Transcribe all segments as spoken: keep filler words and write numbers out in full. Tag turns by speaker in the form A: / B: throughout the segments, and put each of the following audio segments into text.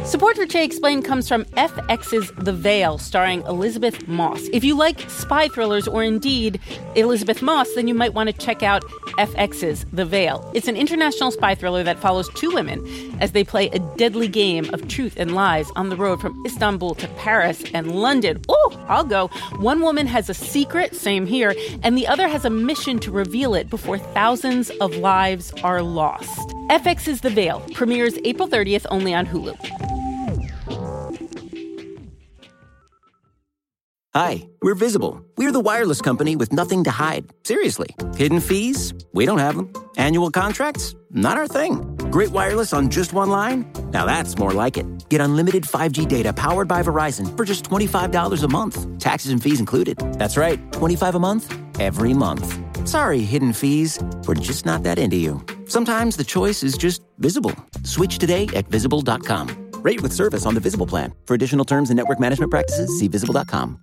A: Support for Che Explained comes from F X's The Veil, starring Elizabeth Moss. If you like spy thrillers or indeed Elizabeth Moss, then you might want to check out F X's The Veil. It's an international spy thriller that follows two women as they play a deadly game of truth and lies on the road from Istanbul to Paris and London. Oh, I'll go. One woman has a secret, same here, and the other has a mission to reveal it before thousands of lives are lost. F X's The Veil premieres April thirtieth only on Hulu.
B: Hi, we're Visible. We're the wireless company with nothing to hide. Seriously. Hidden fees? We don't have them. Annual contracts? Not our thing. Great wireless on just one line? Now that's more like it. Get unlimited five G data powered by Verizon for just twenty-five dollars a month. Taxes and fees included. That's right, twenty-five dollars a month, every month. Sorry, hidden fees. We're just not that into you. Sometimes the choice is just Visible. Switch today at visible dot com. Rate with service on the Visible plan. For additional terms and network management practices, see visible dot com.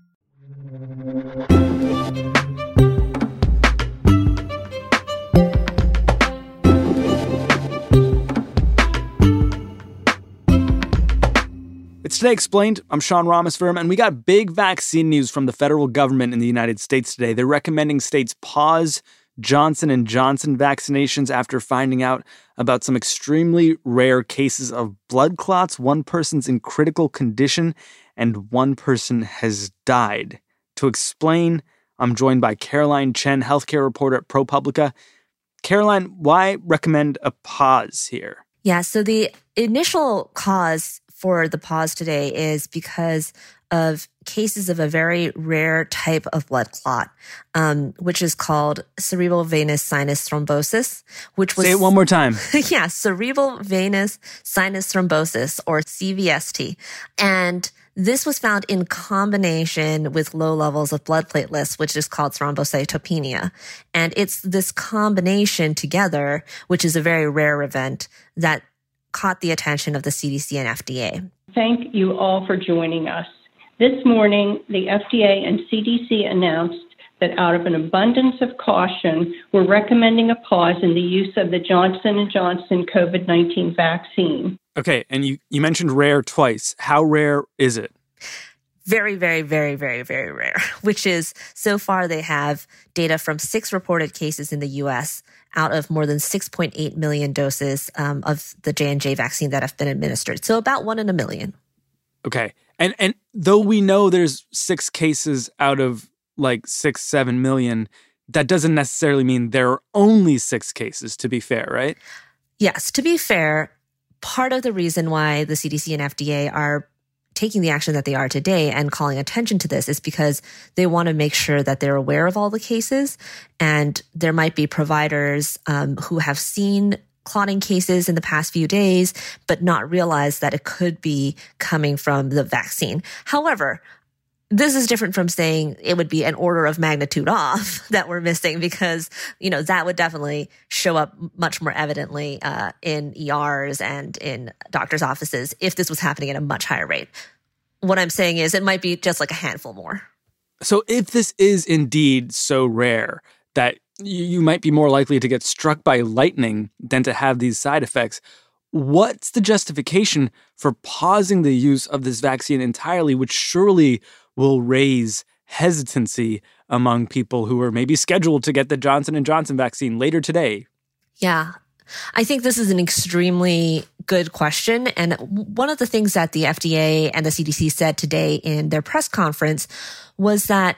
C: It's Today Explained. I'm Sean Rameswaram, and we got big vaccine news from the federal government in the United States today. They're recommending states pause Johnson and Johnson vaccinations after finding out about some extremely rare cases of blood clots. One person's in critical condition, and one person has died. To explain, I'm joined by Caroline Chen, healthcare reporter at ProPublica. Caroline, why recommend a pause here?
D: Yeah, so the initial cause for the pause today is because of cases of a very rare type of blood clot, um, which is called cerebral venous sinus thrombosis, which was...
C: Say it one more time.
D: Yeah, cerebral venous sinus thrombosis, or C V S T. And this was found in combination with low levels of blood platelets, which is called thrombocytopenia. And it's this combination together, which is a very rare event, that caught the attention of the C D C and F D A.
E: Thank you all for joining us. This morning, the F D A and C D C announced that out of an abundance of caution, we're recommending a pause in the use of the Johnson and Johnson COVID nineteen vaccine.
C: Okay, and you, you mentioned rare twice. How rare is it?
D: Very, very, very, very, very rare, which is, so far they have data from six reported cases in the U S out of more than six point eight million doses um, of the J and J vaccine that have been administered. So about one in a million.
C: Okay. And and though we know there's six cases out of like six, seven million, that doesn't necessarily mean there are only six cases, to be fair, right?
D: Yes. To be fair, part of the reason why the C D C and F D A are taking the action that they are today and calling attention to this is because they want to make sure that they're aware of all the cases. And there might be providers um, who have seen clotting cases in the past few days, but not realize that it could be coming from the vaccine. However, this is different from saying it would be an order of magnitude off that we're missing, because, you know, that would definitely show up much more evidently uh, in E Rs and in doctors' offices if this was happening at a much higher rate. What I'm saying is it might be just like a handful more.
C: So if this is indeed so rare that you might be more likely to get struck by lightning than to have these side effects, what's the justification for pausing the use of this vaccine entirely, which surely will raise hesitancy among people who are maybe scheduled to get the Johnson and Johnson vaccine later today?
D: Yeah, I think this is an extremely good question. And one of the things that the F D A and the C D C said today in their press conference was that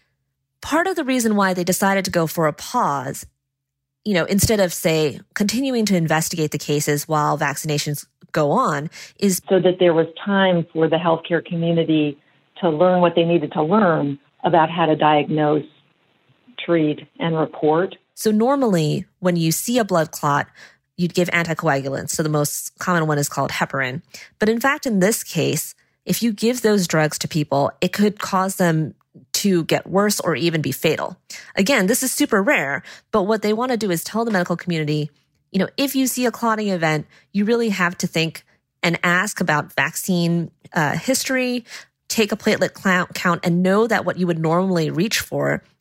D: part of the reason why they decided to go for a pause, you know, instead of, say, continuing to investigate the cases while vaccinations go on, is
F: so that there was time for the healthcare community to learn what they needed to learn about how to diagnose, treat, and report.
D: So normally, when you see a blood clot, you'd give anticoagulants. So the most common one is called heparin. But in fact, in this case, if you give those drugs to people, it could cause them to get worse or even be fatal. Again, this is super rare, but what they want to do is tell the medical community, you know, if you see a clotting event, you really have to think and ask about vaccine uh, history, take a platelet count, and know that what you would normally reach for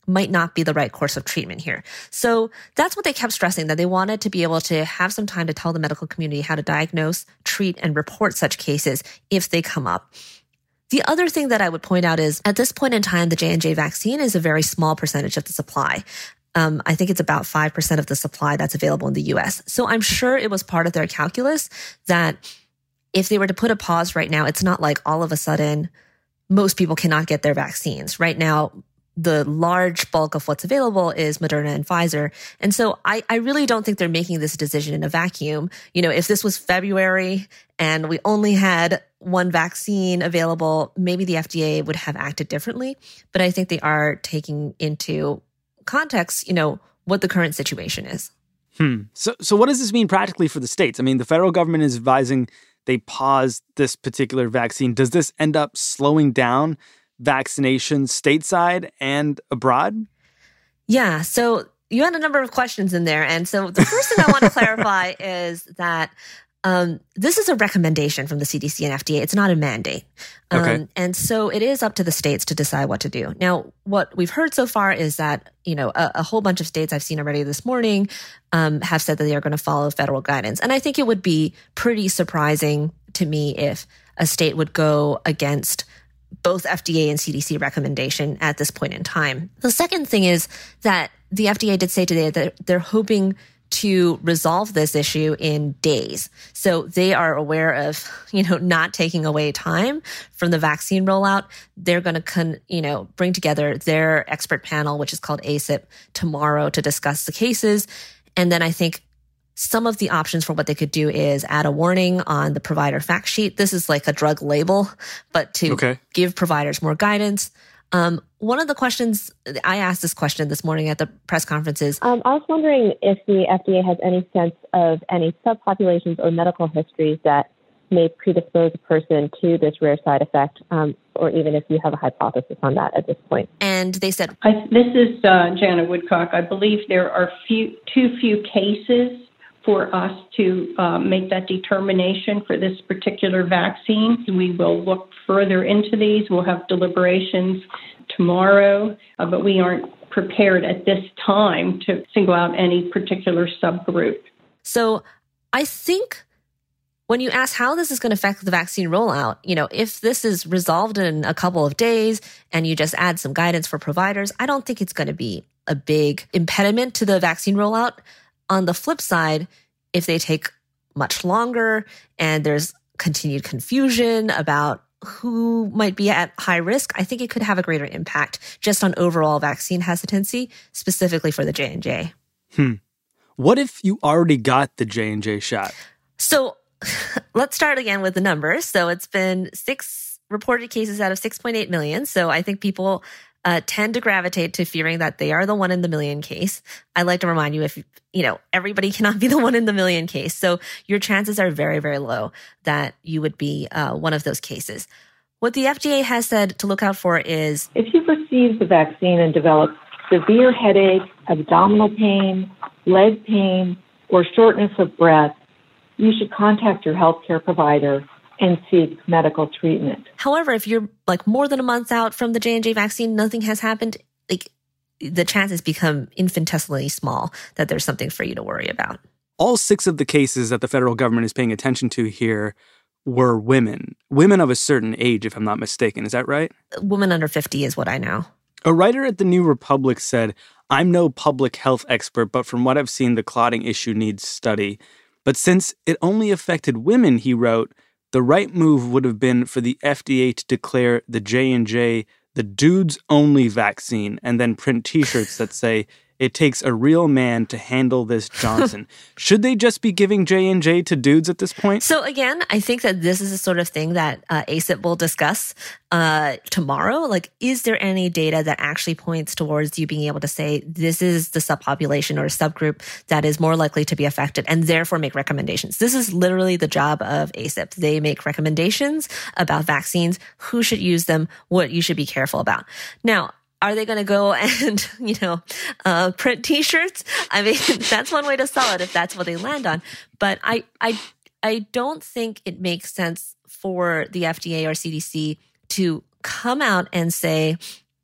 D: might not be the right course of treatment here. So that's what they kept stressing, that they wanted to be able to have some time to tell the medical community how to diagnose, treat, and report such cases if they come up. The other thing that I would point out is at this point in time, the J and J vaccine is a very small percentage of the supply. Um, I think it's about five percent of the supply that's available in the U S. So I'm sure it was part of their calculus that if they were to put a pause right now, it's not like all of a sudden most people cannot get their vaccines. Right now, the large bulk of what's available is Moderna and Pfizer. And so I, I really don't think they're making this decision in a vacuum. You know, if this was February and we only had one vaccine available, maybe the F D A would have acted differently. But I think they are taking into context, you know, what the current situation is.
C: Hmm. So, so what does this mean practically for the states? I mean, the federal government is advising they pause this particular vaccine. Does this end up slowing down vaccinations stateside and abroad?
D: Yeah. So you had a number of questions in there. And so the first thing I want to clarify is that um, this is a recommendation from the C D C and F D A. It's not a mandate. Um,
C: okay.
D: And so it is up to the states to decide what to do. Now, what we've heard so far is that, you know, a, a whole bunch of states I've seen already this morning um, have said that they are going to follow federal guidance. And I think it would be pretty surprising to me if a state would go against both F D A and C D C recommendation at this point in time. The second thing is that the F D A did say today that they're hoping to resolve this issue in days. So they are aware of, you know, not taking away time from the vaccine rollout. They're going to, con, you know, bring together their expert panel, which is called A C I P, tomorrow to discuss the cases. And then I think some of the options for what they could do is add a warning on the provider fact sheet. This is like a drug label, but to
C: okay.
D: give providers more guidance. Um, one of the questions, I asked this question this morning at the press conference is,
G: um, I was wondering if the F D A has any sense of any subpopulations or medical histories that may predispose a person to this rare side effect, um, or even if you have a hypothesis on that at this point.
D: And they said,
E: I, this is uh, Jana Woodcock. I believe there are few, too few cases for us to uh, make that determination for this particular vaccine. We will look further into these. We'll have deliberations tomorrow, uh, but we aren't prepared at this time to single out any particular subgroup.
D: So I think when you ask how this is going to affect the vaccine rollout, you know, if this is resolved in a couple of days and you just add some guidance for providers, I don't think it's going to be a big impediment to the vaccine rollout. On the flip side, if they take much longer and there's continued confusion about who might be at high risk, I think it could have a greater impact just on overall vaccine hesitancy, specifically for the J and J.
C: Hmm. What if you already got the J and J shot?
D: So let's start again with the numbers. So it's been six reported cases out of six point eight million. So I think people Uh, tend to gravitate to fearing that they are the one in the million case. I like to remind you, if you know, everybody cannot be the one in the million case. So your chances are very, very low that you would be uh, one of those cases. What the F D A has said to look out for is,
F: if you've received the vaccine and developed severe headache, abdominal pain, leg pain, or shortness of breath, you should contact your healthcare provider and seek medical treatment.
D: However, if you're like more than a month out from the J and J vaccine, nothing has happened, like the chances become infinitesimally small that there's something for you to worry about.
C: All six of the cases that the federal government is paying attention to here were women, women of a certain age, if I'm not mistaken. Is that right?
D: Women under fifty is what I know.
C: A writer at the New Republic said, "I'm no public health expert, but from what I've seen, the clotting issue needs study. But since it only affected women," he wrote, "the right move would have been for the F D A to declare the J and J the dudes-only vaccine and then print T-shirts that say, 'It takes a real man to handle this Johnson.'" Should they just be giving J and J to dudes at this point?
D: So again, I think that this is the sort of thing that uh, A C I P will discuss uh, tomorrow. Like, is there any data that actually points towards you being able to say this is the subpopulation or subgroup that is more likely to be affected and therefore make recommendations? This is literally the job of A C I P. They make recommendations about vaccines, who should use them, what you should be careful about. Now, are they going to go and, you know, uh, print T-shirts? I mean, that's one way to sell it if that's what they land on. But I, I, I don't think it makes sense for the F D A or C D C to come out and say,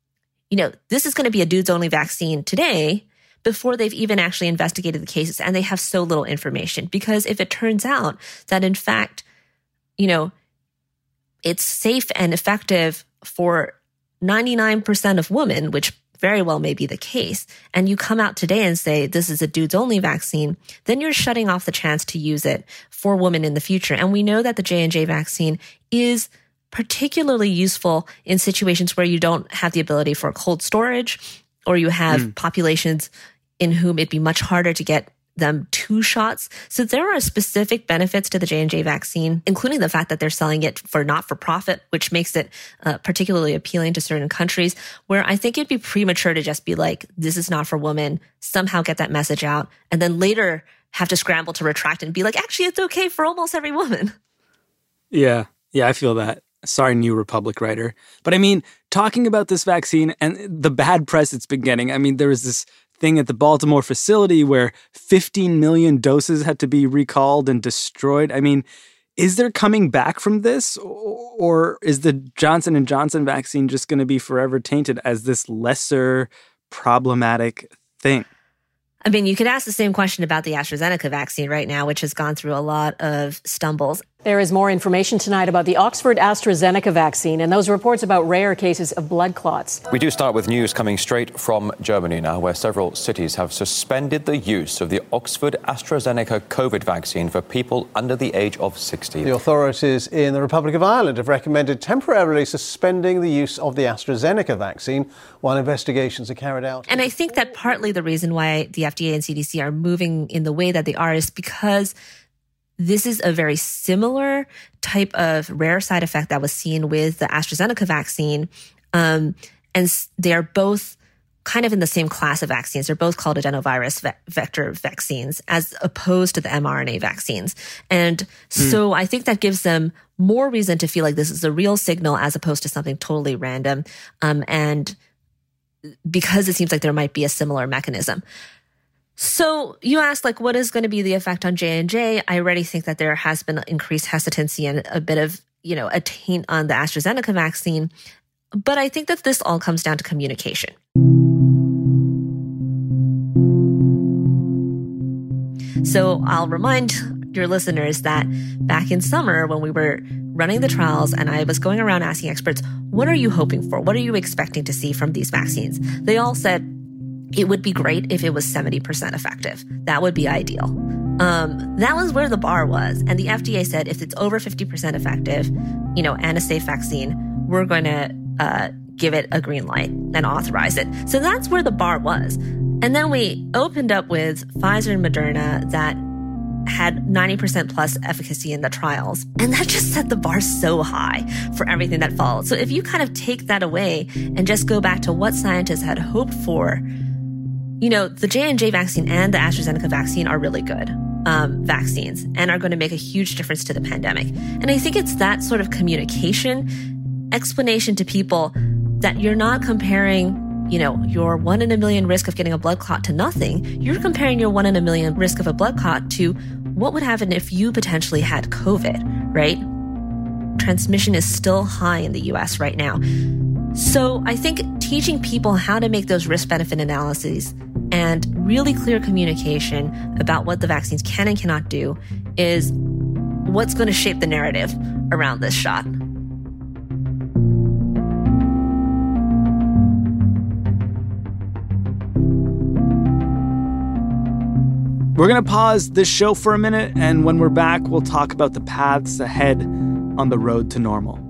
D: you know, this is going to be a dudes-only vaccine today before they've even actually investigated the cases, and they have so little information. Because if it turns out that, in fact, you know, it's safe and effective for ninety-nine percent of women, which very well may be the case, and you come out today and say this is a dudes-only vaccine, then you're shutting off the chance to use it for women in the future. And we know that the J and J vaccine is particularly useful in situations where you don't have the ability for cold storage, or you have mm. populations in whom it'd be much harder to get them two shots. So there are specific benefits to the J and J vaccine, including the fact that they're selling it for not-for-profit, which makes it uh, particularly appealing to certain countries, where I think it'd be premature to just be like, this is not for women, somehow get that message out, and then later have to scramble to retract and be like, actually, it's okay for almost every woman.
C: Yeah, yeah, I feel that. Sorry, New Republic writer. But I mean, talking about this vaccine and the bad press it's been getting, I mean, there was this thing at the Baltimore facility where fifteen million doses had to be recalled and destroyed. I mean, is there coming back from this? Or is the Johnson and Johnson vaccine just going to be forever tainted as this lesser problematic thing?
D: I mean, you could ask the same question about the AstraZeneca vaccine right now, which has gone through a lot of stumbles.
H: There is more information tonight about the Oxford AstraZeneca vaccine and those reports about rare cases of blood clots.
I: We do start with news coming straight from Germany now, where several cities have suspended the use of the Oxford AstraZeneca COVID vaccine for people under the age of sixty.
J: The authorities in the Republic of Ireland have recommended temporarily suspending the use of the AstraZeneca vaccine while investigations are carried out.
D: And I think that partly the reason why the F D A and C D C are moving in the way that they are is because this is a very similar type of rare side effect that was seen with the AstraZeneca vaccine. Um, and they're both kind of in the same class of vaccines. They're both called adenovirus ve- vector vaccines as opposed to the mRNA vaccines. And mm. so I think that gives them more reason to feel like this is a real signal as opposed to something totally random. Um, and because it seems like there might be a similar mechanism. So you asked, like, what is going to be the effect on J and J? I already think that there has been increased hesitancy and a bit of, you know, a taint on the AstraZeneca vaccine. But I think that this all comes down to communication. So I'll remind your listeners that back in summer when we were running the trials and I was going around asking experts, what are you hoping for? What are you expecting to see from these vaccines? They all said, it would be great if it was seventy percent effective. That would be ideal. Um, that was where the bar was. And the F D A said if it's over fifty percent effective, you know, and a safe vaccine, we're going to uh, give it a green light and authorize it. So that's where the bar was. And then we opened up with Pfizer and Moderna that had ninety percent plus efficacy in the trials. And that just set the bar so high for everything that followed. So if you kind of take that away and just go back to what scientists had hoped for, you know, the J and J vaccine and the AstraZeneca vaccine are really good um, vaccines and are going to make a huge difference to the pandemic. And I think it's that sort of communication explanation to people that you're not comparing, you know, your one in a million risk of getting a blood clot to nothing. You're comparing your one in a million risk of a blood clot to what would happen if you potentially had COVID, right? Transmission is still high in the U S right now. So I think teaching people how to make those risk-benefit analyses and really clear communication about what the vaccines can and cannot do is what's going to shape the narrative around this shot.
C: We're going to pause this show for a minute, and when we're back, we'll talk about the paths ahead on the road to normal.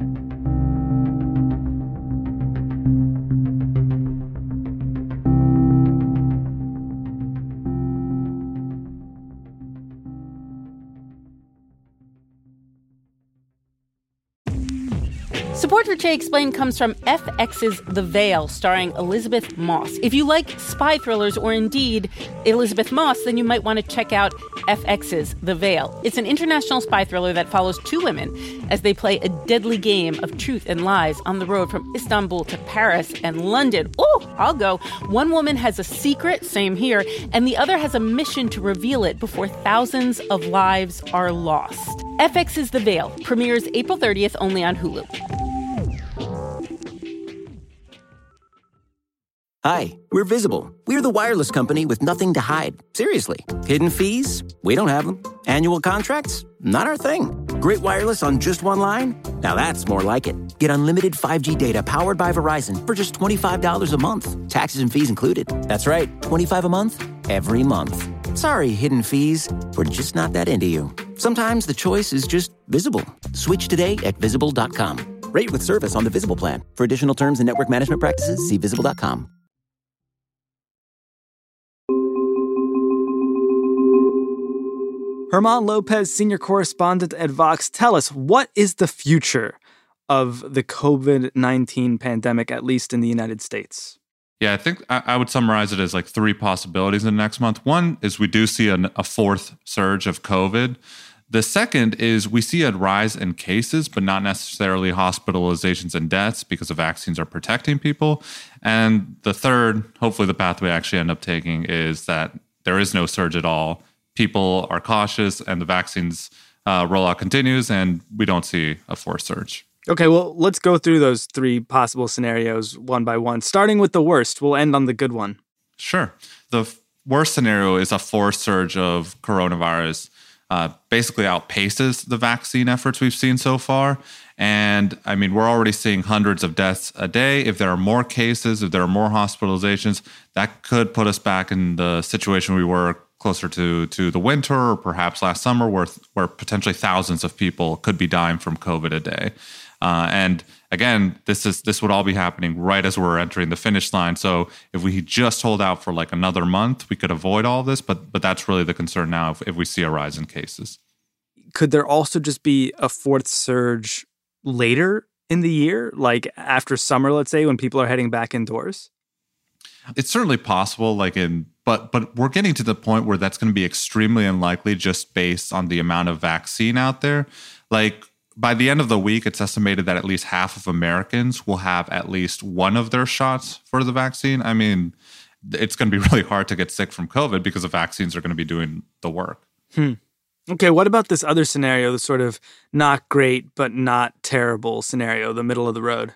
A: Support for Jay Explained comes from F X's The Veil, starring Elizabeth Moss. If you like spy thrillers or indeed Elizabeth Moss, then you might want to check out F X's The Veil. It's an international spy thriller that follows two women as they play a deadly game of truth and lies on the road from Istanbul to Paris and London. Oh, I'll go. One woman has a secret, same here, and the other has a mission to reveal it before thousands of lives are lost. F X's The Veil premieres April thirtieth only on Hulu.
B: Hi, we're Visible. We're the wireless company with nothing to hide. Seriously. Hidden fees? We don't have them. Annual contracts? Not our thing. Great wireless on just one line? Now that's more like it. Get unlimited five G data powered by Verizon for just twenty-five dollars a month. Taxes and fees included. That's right, twenty-five dollars a month, every month. Sorry, hidden fees. We're just not that into you. Sometimes the choice is just Visible. Switch today at visible dot com. Rate with service on the Visible plan. For additional terms and network management practices, see visible dot com.
C: German Lopez, senior correspondent at Vox. Tell us, what is the future of the COVID nineteen pandemic, at least in the United States?
K: Yeah, I think I would summarize it as like three possibilities in the next month. One is we do see an, a fourth surge of COVID. The second is we see a rise in cases, but not necessarily hospitalizations and deaths because the vaccines are protecting people. And the third, hopefully the path we actually end up taking, is that there is no surge at all. People are cautious and the vaccines uh, rollout continues and we don't see a fourth surge.
C: Okay, well, let's go through those three possible scenarios one by one. Starting with the worst, we'll end on the good one.
K: Sure. The f- worst scenario is a fourth surge of coronavirus. Uh, basically outpaces the vaccine efforts we've seen so far. And I mean, we're already seeing hundreds of deaths a day. If there are more cases, if there are more hospitalizations, that could put us back in the situation we were closer to to the winter or perhaps last summer, where where potentially thousands of people could be dying from COVID a day. Uh, and again, this is this would all be happening right as we're entering the finish line. So if we just hold out for like another month, we could avoid all of this. But but that's really the concern now if, if we see a rise in cases.
C: Could there also just be a fourth surge later in the year, like after summer, let's say, when people are heading back indoors?
K: It's certainly possible, like in, but but we're getting to the point where that's going to be extremely unlikely just based on the amount of vaccine out there. Like by the end of the week, it's estimated that at least half of Americans will have at least one of their shots for the vaccine. I mean, it's going to be really hard to get sick from COVID because the vaccines are going to be doing the work.
C: Hmm. Okay, what about this other scenario, the sort of not great but not terrible scenario, the middle of the road?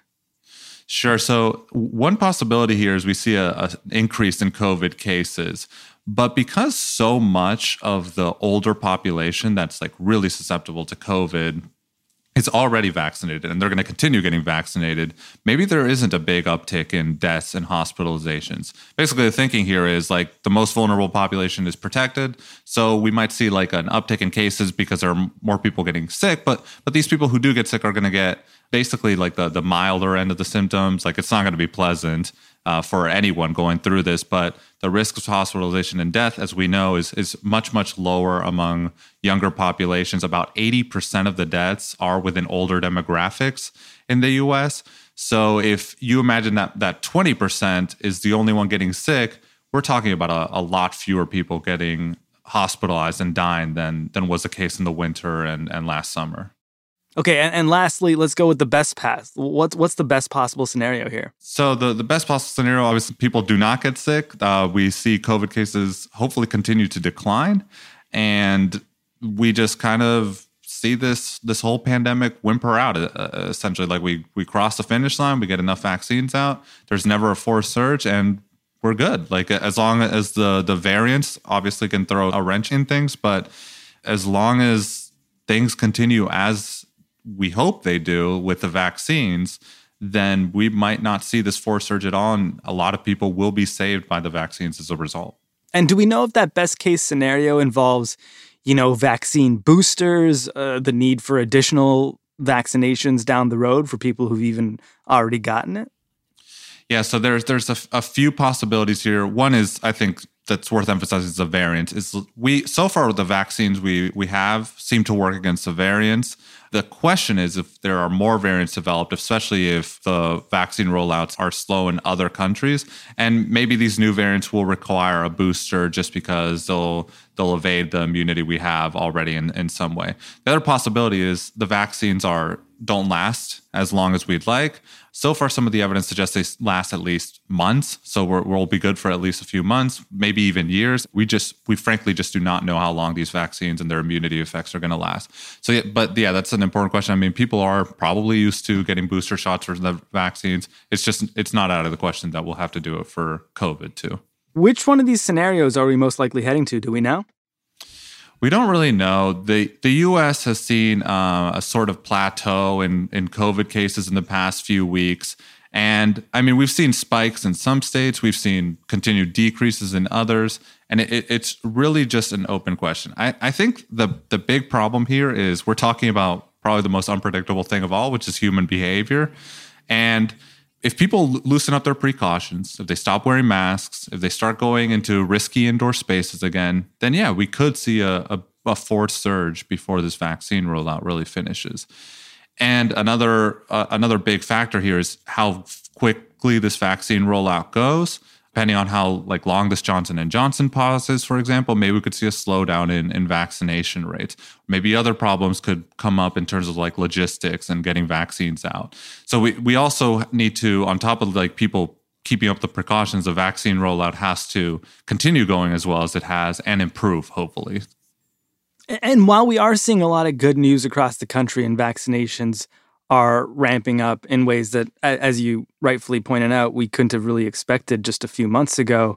K: Sure. So one possibility here is we see a, a increase in COVID cases, but because so much of the older population that's like really susceptible to COVID is already vaccinated and they're going to continue getting vaccinated, maybe there isn't a big uptick in deaths and hospitalizations. Basically, the thinking here is like the most vulnerable population is protected. So we might see like an uptick in cases because there are more people getting sick. But but these people who do get sick are going to get basically like the, the milder end of the symptoms. Like it's not going to be pleasant uh, for anyone going through this. But the risk of hospitalization and death, as we know, is, is much, much lower among younger populations. About eighty percent of the deaths are within older demographics in the U S. So if you imagine that that twenty percent is the only one getting sick, we're talking about a, a lot fewer people getting hospitalized and dying than than was the case in the winter and, and last summer.
C: Okay, and, and lastly, let's go with the best path. What's what's the best possible scenario here?
K: So the, the best possible scenario, obviously, people do not get sick. Uh, we see COVID cases hopefully continue to decline, and we just kind of see this this whole pandemic whimper out. Uh, essentially, like we we cross the finish line, we get enough vaccines out. There's never a fourth surge, and we're good. Like as long as the the variants obviously can throw a wrench in things, but as long as things continue as we hope they do with the vaccines, then we might not see this fourth surge at all. And a lot of people will be saved by the vaccines as a result.
C: And do we know if that best case scenario involves, you know, vaccine boosters, uh, the need for additional vaccinations down the road for people who've even already gotten it?
K: Yeah, so there's there's a, a few possibilities here. One is, I think, that's worth emphasizing is the variant. Is we so far with the vaccines we we have seem to work against the variants. The question is if there are more variants developed, especially if the vaccine rollouts are slow in other countries, and maybe these new variants will require a booster just because they'll they'll evade the immunity we have already in, in some way. The other possibility is the vaccines are don't last as long as we'd like. So far, some of the evidence suggests they last at least months. So we're, we'll be good for at least a few months, maybe even years. We just, we frankly just do not know how long these vaccines and their immunity effects are going to last. So, yeah, but yeah, that's an important question. I mean, people are probably used to getting booster shots for the vaccines. It's just, it's not out of the question that we'll have to do it for COVID too.
C: Which one of these scenarios are we most likely heading to? Do we know?
K: We don't really know. The the U S has seen uh, a sort of plateau in, in COVID cases in the past few weeks. And I mean, we've seen spikes in some states. We've seen continued decreases in others. And it, it, it's really just an open question. I, I think the, the big problem here is we're talking about probably the most unpredictable thing of all, which is human behavior. And if people loosen up their precautions, if they stop wearing masks, if they start going into risky indoor spaces again, then yeah, we could see a, a, a fourth surge before this vaccine rollout really finishes. And another uh, another big factor here is how quickly this vaccine rollout goes. Depending on how like long this Johnson and Johnson pause is, for example, maybe we could see a slowdown in, in vaccination rates. Maybe other problems could come up in terms of like logistics and getting vaccines out. So we, we also need to, on top of like people keeping up the precautions, the vaccine rollout has to continue going as well as it has and improve, hopefully.
C: And while we are seeing a lot of good news across the country and vaccinations are ramping up in ways that, as you rightfully pointed out, we couldn't have really expected just a few months ago,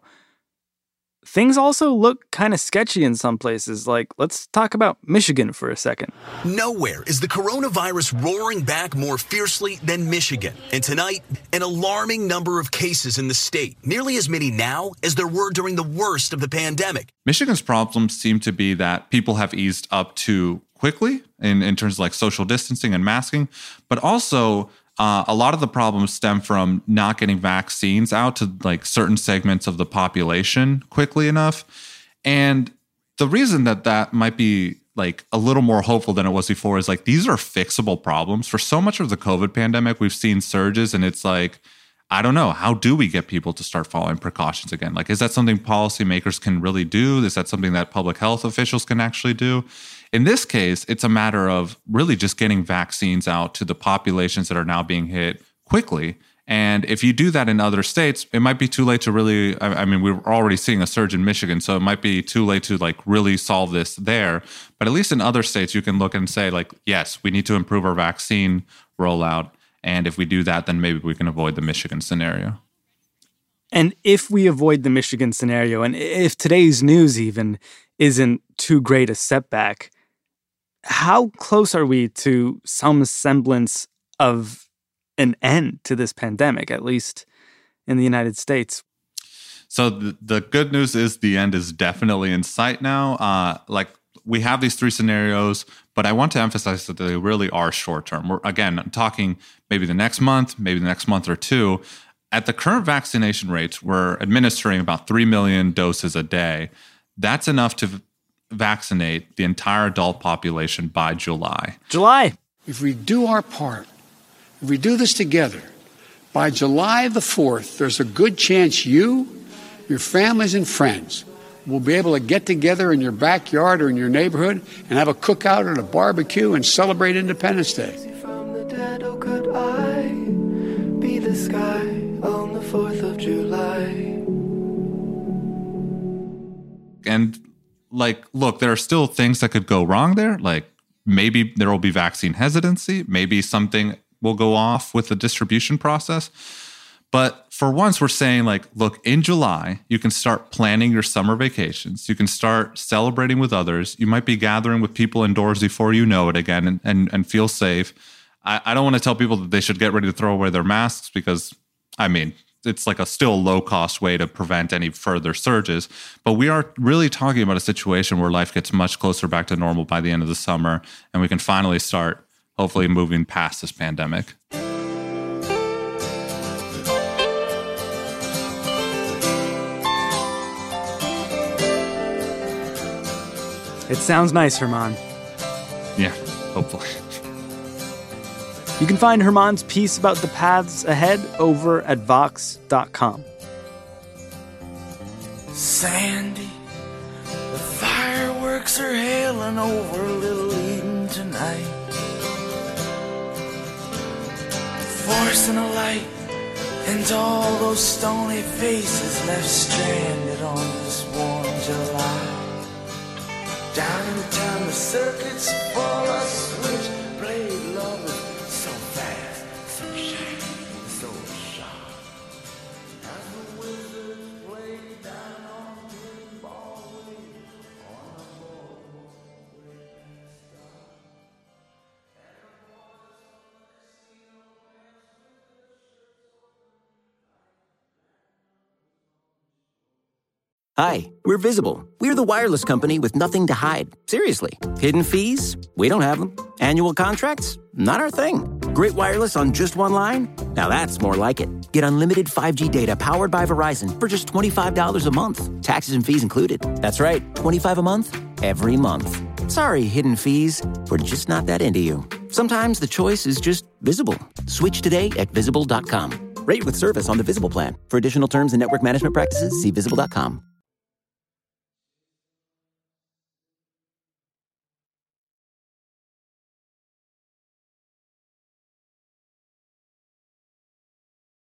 C: things also look kind of sketchy in some places. Like, let's talk about Michigan for a second.
L: Nowhere is the coronavirus roaring back more fiercely than Michigan. And tonight, an alarming number of cases in the state, nearly as many now as there were during the worst of the pandemic.
K: Michigan's problems seem to be that people have eased up too quickly in, in terms of like social distancing and masking, but also uh, a lot of the problems stem from not getting vaccines out to like certain segments of the population quickly enough. And the reason that that might be like a little more hopeful than it was before is like these are fixable problems. For so much of the COVID pandemic, we've seen surges, and it's like, I don't know, how do we get people to start following precautions again? Like, is that something policymakers can really do? Is that something that public health officials can actually do? In this case, it's a matter of really just getting vaccines out to the populations that are now being hit quickly. And if you do that in other states, it might be too late to really, I mean, we're already seeing a surge in Michigan, so it might be too late to like really solve this there. But at least in other states, you can look and say like, yes, we need to improve our vaccine rollout. And if we do that, then maybe we can avoid the Michigan scenario.
C: And if we avoid the Michigan scenario, and if today's news even isn't too great a setback, how close are we to some semblance of an end to this pandemic, at least in the United States?
K: So the, the good news is the end is definitely in sight now. Uh, like we have these three scenarios, but I want to emphasize that they really are short term. We're, again, I'm talking maybe the next month, maybe the next month or two. At the current vaccination rates, we're administering about three million doses a day. That's enough to vaccinate the entire adult population by July.
C: July.
M: If we do our part, if we do this together, by July the fourth, there's a good chance you, your families and friends will be able to get together in your backyard or in your neighborhood and have a cookout and a barbecue and celebrate Independence Day.
N: From the dead, oh, could I be the sky on the fourth of July?
K: And like, look, there are still things that could go wrong there. Like maybe there will be vaccine hesitancy. Maybe something will go off with the distribution process. But for once, we're saying like, look, in July, you can start planning your summer vacations. You can start celebrating with others. You might be gathering with people indoors before you know it again and, and, and feel safe. I, I don't want to tell people that they should get ready to throw away their masks because, I mean, it's like a still low-cost way to prevent any further surges. But we are really talking about a situation where life gets much closer back to normal by the end of the summer, and we can finally start, hopefully, moving past this pandemic.
C: It sounds nice, Herman.
K: Yeah, hopefully.
C: You can find Herman's piece about the paths ahead over at vox dot com.
N: Sandy, the fire
O: Sparks are hailing over Little Eden tonight, forcing a light into all those stony faces left stranded on this warm July. Down in town the circuits full of switchblade lovers, so fast, so shy, so sharp. As the wizards play down on pinball wave on a boardwalk with stars.
B: Hi, we're Visible. We're the wireless company with nothing to hide. Seriously. Hidden fees? We don't have them. Annual contracts? Not our thing. Great wireless on just one line? Now that's more like it. Get unlimited five G data powered by Verizon for just twenty-five dollars a month. Taxes and fees included. That's right, twenty-five dollars a month, every month. Sorry, hidden fees. We're just not that into you. Sometimes the choice is just Visible. Switch today at visible dot com. Rate with service on the Visible plan. For additional terms and network management practices, see visible dot com.